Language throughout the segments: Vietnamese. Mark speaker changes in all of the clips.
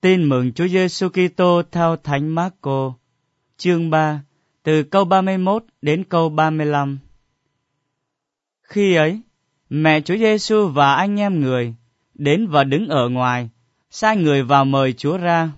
Speaker 1: Tin mừng Chúa Giêsu Kitô theo Thánh Mác-cô, chương 3, từ câu 31 đến câu 35. Khi ấy, mẹ Chúa Giêsu và anh em người đến và đứng ở ngoài, sai người vào mời Chúa ra.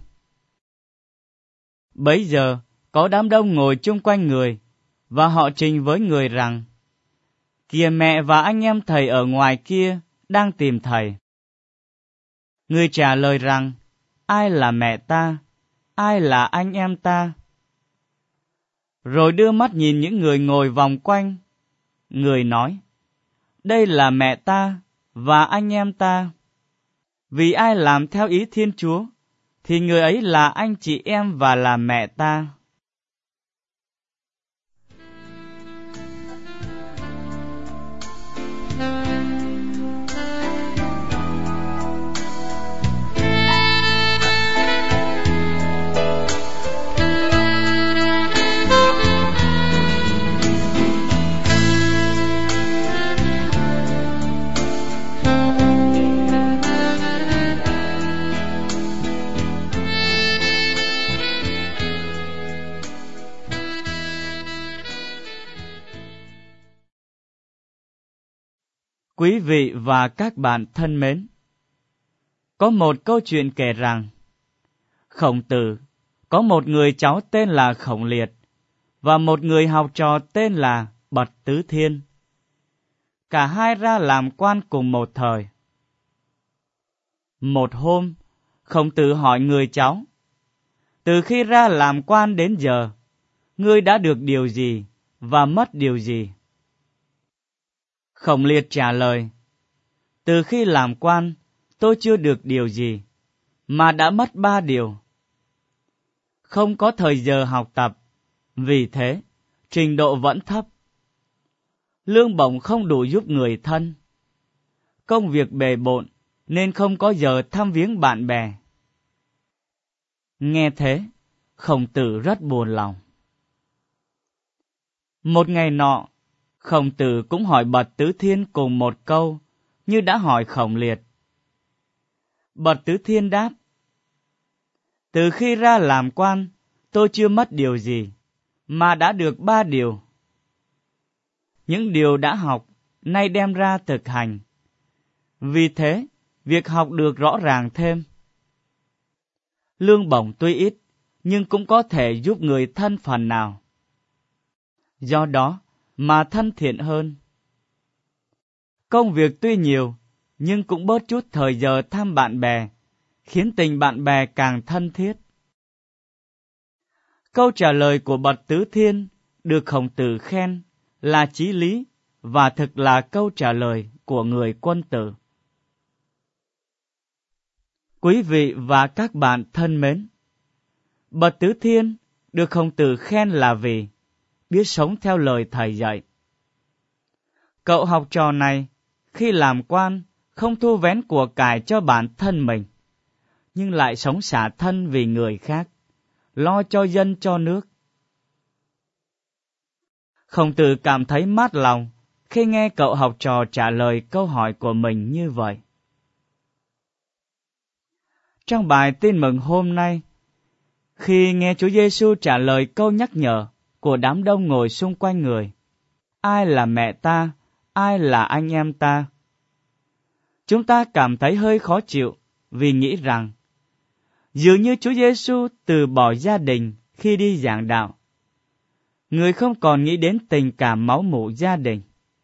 Speaker 1: Bấy giờ, có đám đông ngồi chung quanh người, và họ trình với người rằng: Kìa, mẹ và anh em thầy ở ngoài kia đang tìm thầy. Người trả lời rằng: Ai là mẹ ta? Ai là anh em ta? Rồi đưa mắt nhìn những người ngồi vòng quanh. Người nói: Đây là mẹ ta và anh em ta. Vì ai làm theo ý Thiên Chúa, thì người ấy là anh chị em và là mẹ ta. Quý vị và các bạn thân mến, có một câu chuyện kể rằng Khổng Tử có một người cháu tên là Khổng Liệt và một người học trò tên là Bật Tứ Thiên. Cả hai ra làm quan cùng một thời. Một hôm, Khổng Tử hỏi người cháu: Từ khi ra làm quan đến giờ, ngươi đã được điều gì và mất điều gì? Khổng Liệt trả lời: Từ khi làm quan, tôi chưa được điều gì, mà đã mất 3 điều. Không có thời giờ học tập, vì thế, trình độ vẫn thấp. Lương bổng không đủ giúp người thân. Công việc bề bộn, nên không có giờ thăm viếng bạn bè. Nghe thế, Khổng Tử rất buồn lòng. Một ngày nọ, Khổng Tử cũng hỏi Bật Tứ Thiên cùng một câu, như đã hỏi Khổng Liệt. Bật Tứ Thiên đáp: Từ khi ra làm quan, tôi chưa mất điều gì, mà đã được 3 điều. Những điều đã học, nay đem ra thực hành. Vì thế, việc học được rõ ràng thêm. Lương bổng tuy ít, nhưng cũng có thể giúp người thân phần nào. Do đó, mà thân thiện hơn. Công việc tuy nhiều, nhưng cũng bớt chút thời giờ thăm bạn bè, khiến tình bạn bè càng thân thiết. Câu trả lời của Bật Tứ Thiên được Khổng Tử khen là chí lý và thực là câu trả lời của người quân tử. Quý vị và các bạn thân mến, Bật Tứ Thiên được Khổng Tử khen là vì biết sống theo lời thầy dạy. Cậu học trò này, khi làm quan, không thu vén của cải cho bản thân mình, nhưng lại sống xả thân vì người khác, lo cho dân cho nước. Khổng Tử cảm thấy mát lòng khi nghe cậu học trò trả lời câu hỏi của mình như vậy. Trong bài tin mừng hôm nay, khi nghe Chúa Giêsu trả lời câu nhắc nhở của đám đông ngồi xung quanh người: Ai là mẹ ta? Ai là anh em ta? Chúng ta cảm thấy hơi khó chịu vì nghĩ rằng dường như Chúa Giêsu từ bỏ gia đình khi đi giảng đạo. Người không còn nghĩ đến tình cảm máu mủ gia đình.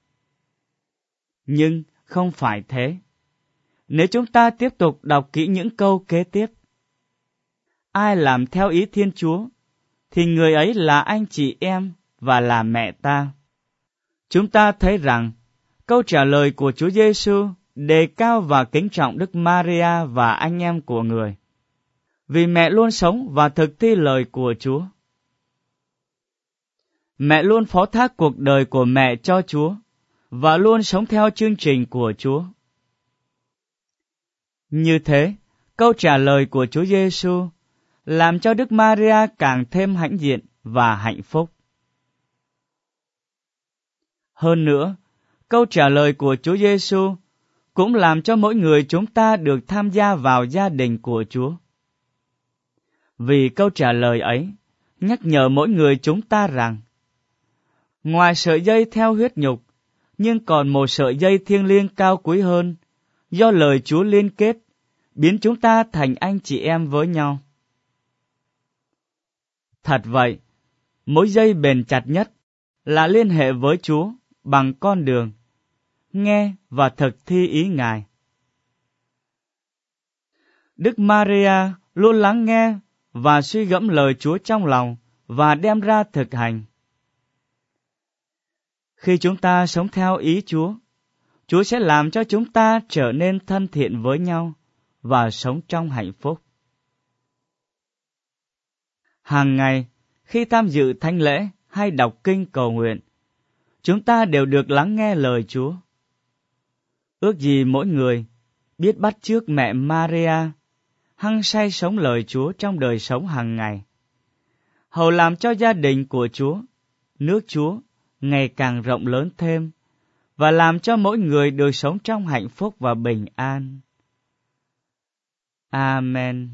Speaker 1: Nhưng không phải thế. Nếu chúng ta tiếp tục đọc kỹ những câu kế tiếp: Ai làm theo ý Thiên Chúa, thì người ấy là anh chị em và là mẹ ta. Chúng ta thấy rằng câu trả lời của Chúa Giêsu đề cao và kính trọng Đức Maria và anh em của người, vì mẹ luôn sống và thực thi lời của Chúa. Mẹ luôn phó thác cuộc đời của mẹ cho Chúa và luôn sống theo chương trình của Chúa. Như thế, câu trả lời của Chúa Giêsu làm cho Đức Maria càng thêm hãnh diện và hạnh phúc. Hơn nữa, câu trả lời của Chúa Giêsu cũng làm cho mỗi người chúng ta được tham gia vào gia đình của Chúa. Vì câu trả lời ấy nhắc nhở mỗi người chúng ta rằng, ngoài sợi dây theo huyết nhục, nhưng còn một sợi dây thiêng liêng cao quý hơn, do lời Chúa liên kết, biến chúng ta thành anh chị em với nhau. Thật vậy, mối dây bền chặt nhất là liên hệ với Chúa bằng con đường, nghe và thực thi ý Ngài. Đức Maria luôn lắng nghe và suy gẫm lời Chúa trong lòng và đem ra thực hành. Khi chúng ta sống theo ý Chúa, Chúa sẽ làm cho chúng ta trở nên thân thiện với nhau và sống trong hạnh phúc. Hàng ngày, khi tham dự thánh lễ hay đọc kinh cầu nguyện, chúng ta đều được lắng nghe lời Chúa. Ước gì mỗi người biết bắt chước mẹ Maria, hăng say sống lời Chúa trong đời sống hàng ngày, hầu làm cho gia đình của Chúa, nước Chúa ngày càng rộng lớn thêm, và làm cho mỗi người được sống trong hạnh phúc và bình an. Amen.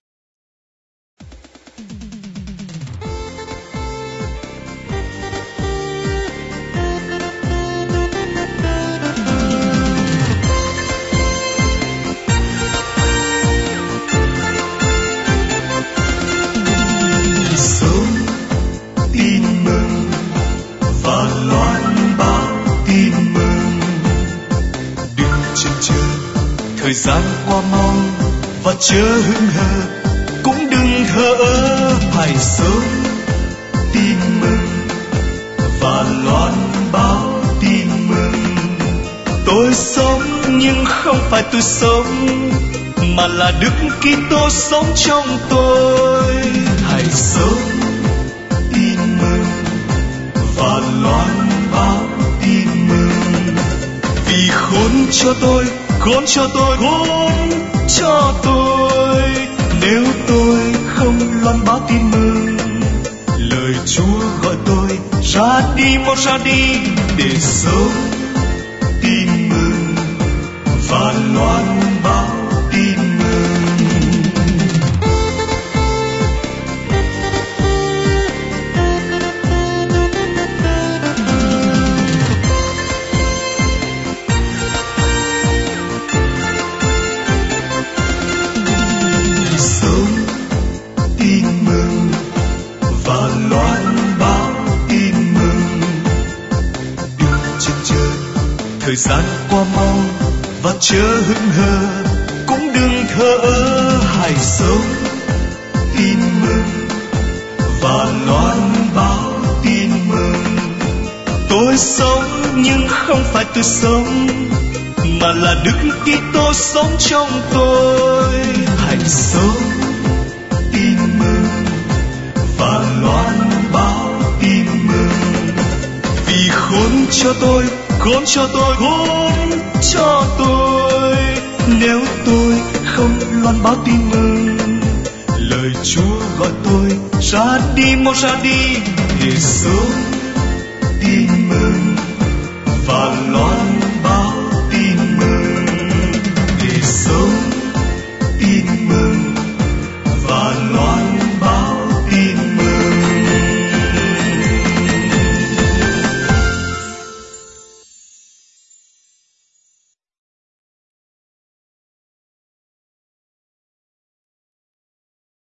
Speaker 2: Thời gian qua mau và chớ hững hờ, cũng đừng thờ ơ, hãy sớm tin mừng và loan báo tin mừng. Tôi sống nhưng không phải tôi sống, mà là Đức Kitô sống trong tôi. Hãy sớm tin mừng và loan báo tin mừng. Vì khốn cho tôi, khốn cho tôi, khốn cho tôi, nếu tôi không loan báo tin mừng. Lời Chúa gọi tôi ra đi, mau ra đi, để sớm tin mừng và loan báo tin mừng. Thời gian qua mau và chớ hững hờ, cũng đừng thờ ơ, hãy sớm tin mừng và loan báo tin mừng. Tôi sống nhưng không phải tôi sống, mà là Đức Kitô sống trong tôi. Hãy sớm tin mừng và loan báo tin mừng. Vì khốn cho tôi, khốn cho tôi, khốn cho tôi, nếu tôi không loan báo tin mừng. Lời Chúa gọi tôi ra đi, mau ra đi, để sớm tin mừng